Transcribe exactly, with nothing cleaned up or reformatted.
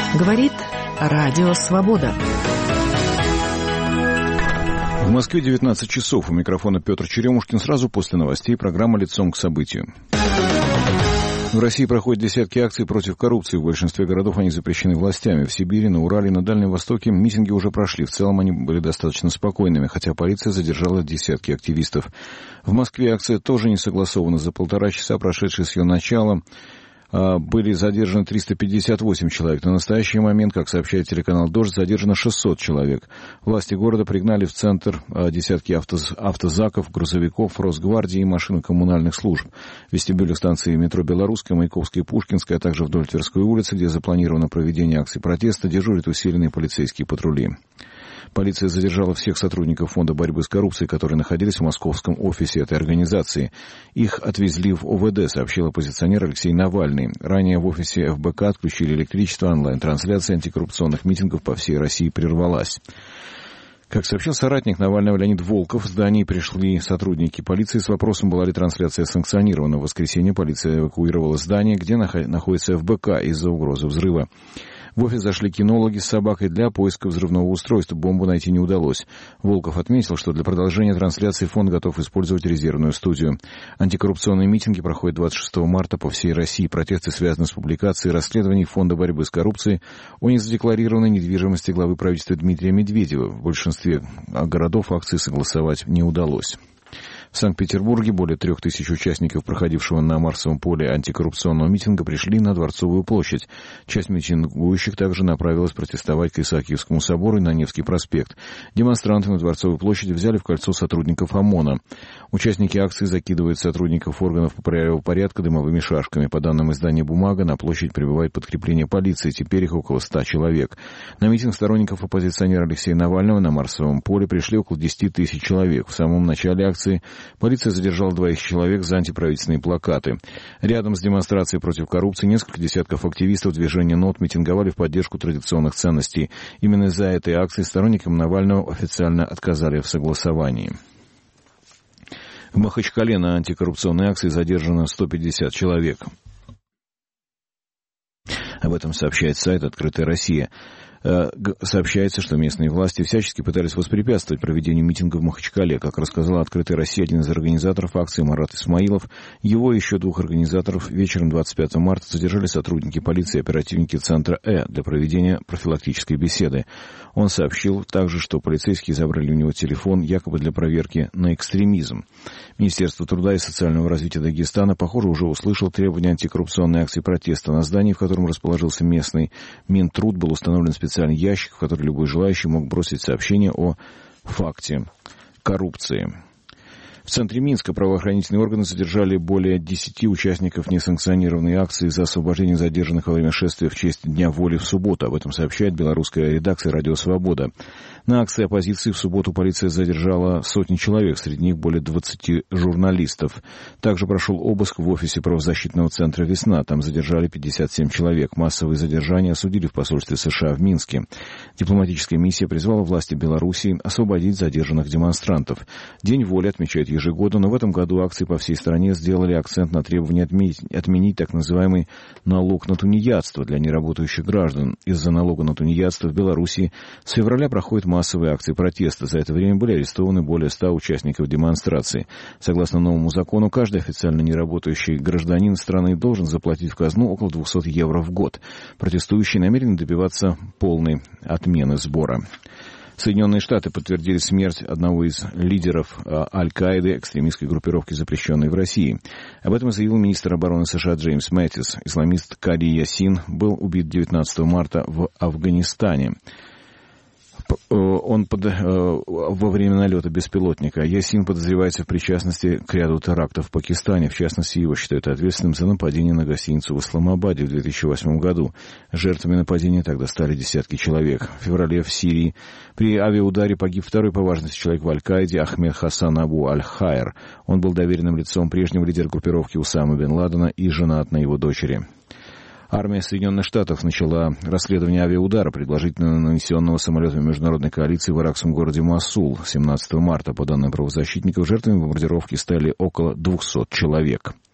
Говорит Радио Свобода. В Москве девятнадцать часов. У микрофона Петр Черемушкин. Сразу после новостей программа «Лицом к событию». В России проходят десятки акций против коррупции. В большинстве городов они запрещены властями. В Сибири, на Урале, на Дальнем Востоке митинги уже прошли. В целом они были достаточно спокойными, хотя полиция задержала десятки активистов. В Москве акция тоже не согласована. За полтора часа, прошедшие с ее начала, были задержаны триста пятьдесят восемь человек. На настоящий момент, как сообщает телеканал «Дождь», задержано шестьсот человек. Власти города пригнали в центр десятки автоз... автозаков, грузовиков, Росгвардии и машин коммунальных служб. В вестибюлях станции метро «Белорусская», Маяковская и Пушкинская, а также вдоль Тверской улицы, где запланировано проведение акций протеста, дежурят усиленные полицейские патрули. Полиция задержала всех сотрудников Фонда борьбы с коррупцией, которые находились в московском офисе этой организации. Их отвезли в О В Д, сообщил оппозиционер Алексей Навальный. Ранее в офисе Эф Бэ Ка отключили электричество, онлайн-трансляция антикоррупционных митингов по всей России прервалась. Как сообщил соратник Навального Леонид Волков, в здании пришли сотрудники полиции с вопросом, была ли трансляция санкционирована. В воскресенье полиция эвакуировала здание, где находится Эф Бэ Ка, из-за угрозы взрыва. В офис зашли кинологи с собакой для поиска взрывного устройства. Бомбу найти не удалось. Волков отметил, что для продолжения трансляции фонд готов использовать резервную студию. Антикоррупционные митинги проходят двадцать шестого марта по всей России. Протесты связаны с публикацией расследований Фонда борьбы с коррупцией о незадекларированной недвижимости главы правительства Дмитрия Медведева. В большинстве городов акции согласовать не удалось. В Санкт-Петербурге более трех тысяч участников проходившего на Марсовом поле антикоррупционного митинга пришли на Дворцовую площадь. Часть митингующих также направилась протестовать к Исаакиевскому собору и на Невский проспект. Демонстранты на Дворцовой площади взяли в кольцо сотрудников ОМОНа. Участники акции закидывают сотрудников органов правопорядка дымовыми шашками. По данным издания «Бумага», на площадь прибывает подкрепление полиции. Теперь их около ста человек. На митинг сторонников оппозиционера Алексея Навального на Марсовом поле пришли около десяти тысяч человек. В самом начале акции полиция задержала двоих человек за антиправительственные плакаты. Рядом с демонстрацией против коррупции несколько десятков активистов движения НОТ митинговали в поддержку традиционных ценностей. Именно из-за этой акции сторонникам Навального официально отказали в согласовании. В Махачкале на антикоррупционной акции задержано сто пятьдесят человек. Об этом сообщает сайт «Открытая Россия». Сообщается, что местные власти всячески пытались воспрепятствовать проведению митинга в Махачкале. Как рассказала «Открытая Россия», один из организаторов акции Марат Исмаилов, его и еще двух организаторов вечером двадцать пятого марта задержали сотрудники полиции и оперативники Центра Э для проведения профилактической беседы. Он сообщил также, что полицейские забрали у него телефон якобы для проверки на экстремизм. Министерство труда и социального развития Дагестана, похоже, уже услышал требования антикоррупционной акции протеста. На здании, в котором расположился местный Минтруд, был установлен специальный специальный ящик, в который любой желающий мог бросить сообщение о факте коррупции. В центре Минска правоохранительные органы задержали более десяти участников несанкционированной акции за освобождение задержанных во время шествия в честь Дня воли в субботу. Об этом сообщает белорусская редакция «Радио Свобода». На акции оппозиции в субботу полиция задержала сотни человек, среди них более двадцати журналистов. Также прошел обыск в офисе правозащитного центра «Весна». Там задержали пятьдесят семь человек. Массовые задержания осудили в посольстве США в Минске. Дипломатическая миссия призвала власти Белоруссии освободить задержанных демонстрантов. День воли отмечают ежегодно, но в этом году акции по всей стране сделали акцент на требовании отменить, отменить так называемый налог на тунеядство для неработающих граждан. Из-за налога на тунеядство в Белоруссии с февраля проходят массовые акции протеста. За это время были арестованы более ста участников демонстрации. Согласно новому закону, каждый официально неработающий гражданин страны должен заплатить в казну около двухсот евро в год. Протестующие намерены добиваться полной отмены сбора. Соединенные Штаты подтвердили смерть одного из лидеров Аль-Каиды, экстремистской группировки, запрещенной в России. Об этом заявил министр обороны США Джеймс Мэттис. Исламист Кади Ясин был убит девятнадцатого марта в Афганистане. Он под, во время налета беспилотника. Ясин подозревается в причастности к ряду терактов в Пакистане. В частности, его считают ответственным за нападение на гостиницу в Исламабаде в две тысячи восьмом году. Жертвами нападения тогда стали десятки человек. В феврале в Сирии при авиаударе погиб второй по важности человек в Аль-Каиде Ахмед Хасан Абу Аль-Хайр. Он был доверенным лицом прежнего лидера группировки Усамы бен Ладена и женат на его дочери. Армия Соединенных Штатов начала расследование авиаудара, предположительно нанесенного самолетами международной коалиции в иракском городе Мосул семнадцатого марта. По данным правозащитников, жертвами бомбардировки стали около двухсот человек.